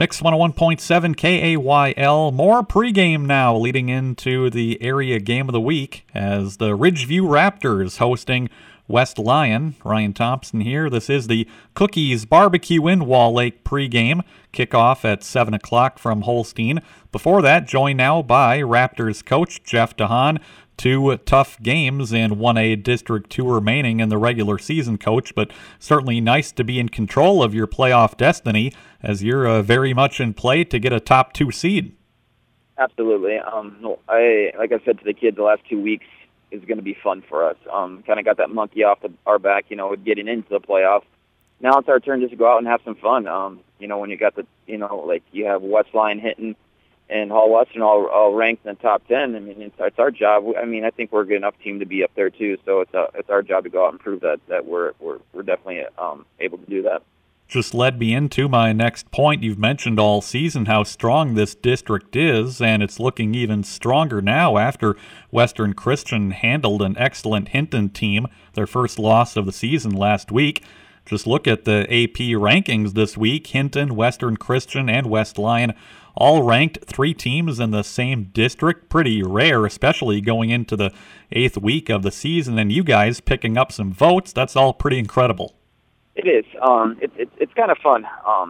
Mix 101.7 KAYL. More pregame now leading into the area game of the week as the Ridgeview Raptors hosting West Lyon. Ryan Thompson here. This is the Cookies Barbecue in Wall Lake pregame. Kickoff at 7 o'clock from Holstein. Before that, joined now by Raptors coach Jeff DeHaan. 2 tough games and 1A District 2 remaining in the regular season, Coach, but certainly nice to be in control of your playoff destiny as you're very much in play to get a top 2 seed. Absolutely. Like I said to the kids, the last 2 weeks is going to be fun for us. Kind of got that monkey off our back, with getting into the playoffs. Now it's our turn just to go out and have some fun. When you got you have West Lyon hitting and Hall Western all ranked in the top 10. I mean, it's our job. I think we're a good enough team to be up there too. So it's our job to go out and prove that we're definitely able to do that. Just led me into my next point. You've mentioned all season how strong this district is, and it's looking even stronger now after Western Christian handled an excellent Hinton team, their first loss of the season last week. Just look at the AP rankings this week. Hinton, Western Christian, and West Lyon all ranked 3 teams in the same district. Pretty rare, especially going into the 8th week of the season, and you guys picking up some votes. That's all pretty incredible. It is. It's kind of fun.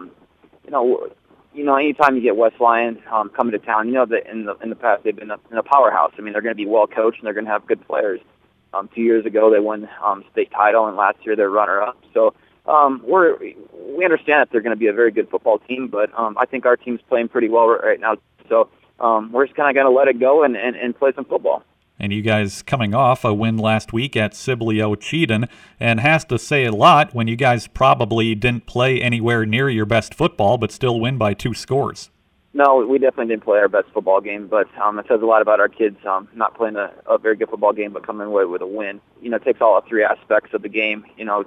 Anytime you get West Lyon coming to town, that in the past they've been in a powerhouse. I mean, they're going to be well coached and they're going to have good players. 2 years ago they won state title, and last year they're runner-up. So we understand that they're going to be a very good football team, but I think our team's playing pretty well right now. So we're just kind of going to let it go and play some football. And you guys coming off a win last week at Sibley Cheaton, and has to say a lot when you guys probably didn't play anywhere near your best football, but still win by 2 scores. No, we definitely didn't play our best football game, but it says a lot about our kids not playing a very good football game, but coming away with a win. It takes all 3 aspects of the game,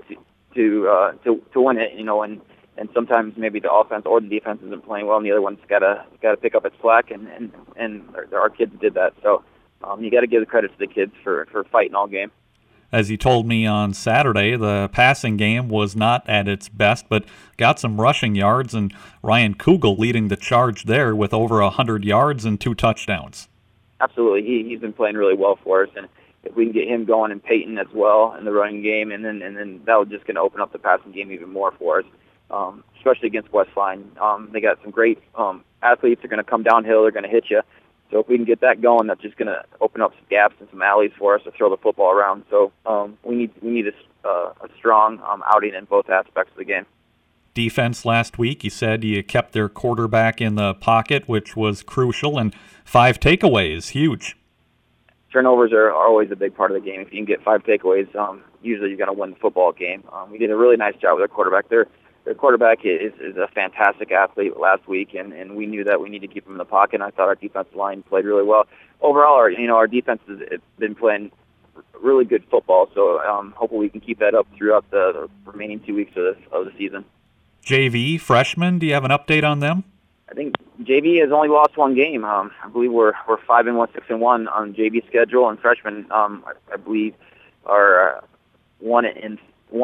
to win it, and sometimes maybe the offense or the defense isn't playing well, and the other one's got to pick up its slack, and our kids did that. So you got to give the credit to the kids for fighting all game. As you told me on Saturday, the passing game was not at its best, but got some rushing yards, and Ryan Kugel leading the charge there with over 100 yards and 2 touchdowns. Absolutely. He's been playing really well for us, and if we can get him going and Peyton as well in the running game, and then that was just going to open up the passing game even more for us, especially against West Lyon. They got some great athletes. They're going to come downhill. They're going to hit you. So if we can get that going, that's just going to open up some gaps and some alleys for us to throw the football around. So we need a strong outing in both aspects of the game. Defense last week, you said you kept their quarterback in the pocket, which was crucial, and 5 takeaways, huge. Turnovers are always a big part of the game. If you can get 5 takeaways, usually you're going to win the football game. We did a really nice job with our quarterback. Their quarterback is a fantastic athlete last week, and we knew that we needed to keep him in the pocket, and I thought our defensive line played really well. Overall, our defense has been playing really good football, so hopefully we can keep that up throughout the remaining 2 weeks of the season. JV, freshmen, do you have an update on them? I think JV has only lost 1 game. I believe we're 5-1, 6-1 on JV schedule, and freshmen, I believe, are 1-2.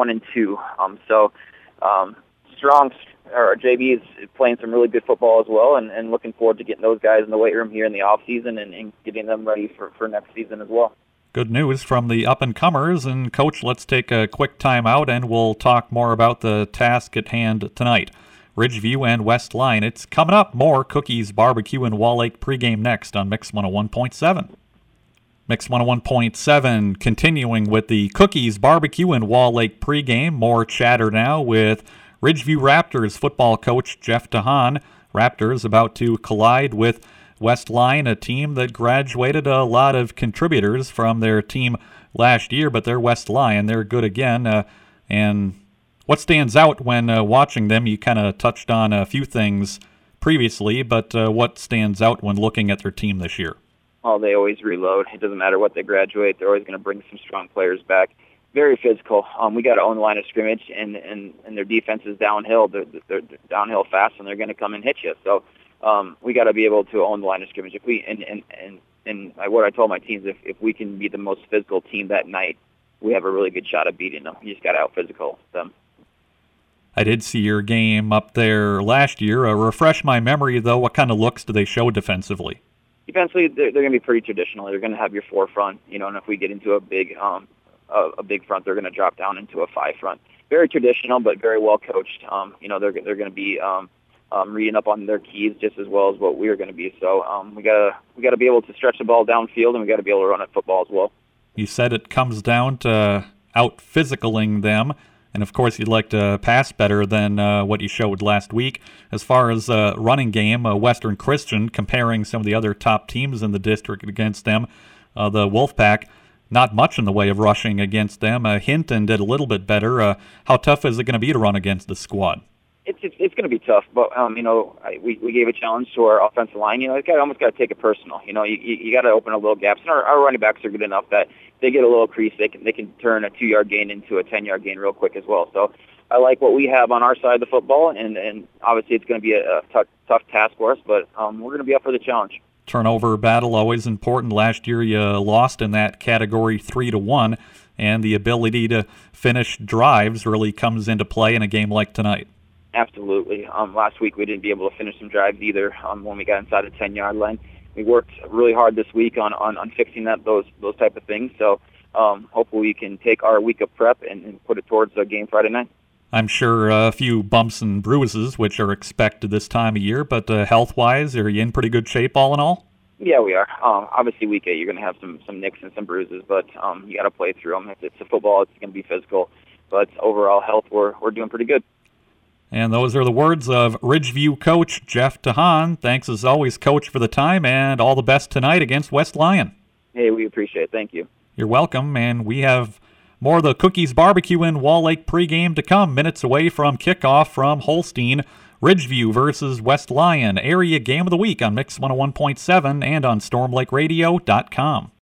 Strong. Our JV is playing some really good football as well, and looking forward to getting those guys in the weight room here in the off season and getting them ready for next season as well. Good news from the up-and-comers. And, Coach, let's take a quick time out, and we'll talk more about the task at hand tonight. Ridgeview and West Lyon. It's coming up. More Cookies Barbecue in Wall Lake pregame next on Mix 101.7. Mix 101.7 continuing with the Cookies Barbecue in Wall Lake pregame. More chatter now with Ridgeview Raptors football coach Jeff DeHaan. Raptors about to collide with West Lyon, a team that graduated a lot of contributors from their team last year, but they're West Lyon. They're good again. And what stands out when watching them? You kind of touched on a few things previously, but what stands out when looking at their team this year? Oh, they always reload. It doesn't matter what they graduate. They're always going to bring some strong players back. Very physical. We got to own the line of scrimmage, and their defense is downhill. They're downhill fast, and they're going to come and hit you. So we got to be able to own the line of scrimmage. If we and what I told my teams, if we can be the most physical team that night, we have a really good shot of beating them. You just got to out physical them. I did see your game up there last year. Refresh my memory, though. What kind of looks do they show defensively? Defensively, they're going to be pretty traditional. They're going to have your 4 front, and if we get into a big front, they're going to drop down into a 5 front. Very traditional, but very well coached. They're going to be reading up on their keys just as well as what we're going to be. So we gotta be able to stretch the ball downfield, and we got to be able to run at football as well. You said it comes down to out-physicaling them, and of course you'd like to pass better than what you showed last week. As far as running game, Western Christian, comparing some of the other top teams in the district against them, the Wolfpack, not much in the way of rushing against them. Hinton did a little bit better. How tough is it going to be to run against this squad? It's going to be tough, but we gave a challenge to our offensive line. You almost got to take it personal. You got to open a little gaps, and our running backs are good enough that they get a little crease, they can turn a 2-yard gain into a 10-yard gain real quick as well. So I like what we have on our side of the football, and obviously it's going to be a tough task for us, but we're going to be up for the challenge. Turnover battle always important. Last year you lost in that category 3-1, and the ability to finish drives really comes into play in a game like tonight. Absolutely. Last week we didn't be able to finish some drives either when we got inside the 10-yard line. We worked really hard this week on fixing those type of things. So hopefully we can take our week of prep and put it towards the game Friday night. I'm sure a few bumps and bruises, which are expected this time of year, but health-wise, are you in pretty good shape all in all? Yeah, we are. Obviously, week 8, you're going to have some nicks and some bruises, but you got to play through them. It's a football. It's going to be physical. But overall health, we're doing pretty good. And those are the words of Ridgeview coach Jeff Tahan. Thanks as always, Coach, for the time, and all the best tonight against West Lyon. Hey, we appreciate it. Thank you. You're welcome, and we have more of the Cookies Barbecue in Wall Lake pregame to come, minutes away from kickoff from Holstein. Ridgeview versus West Lyon, area game of the week on Mix 101.7 and on StormLakeRadio.com.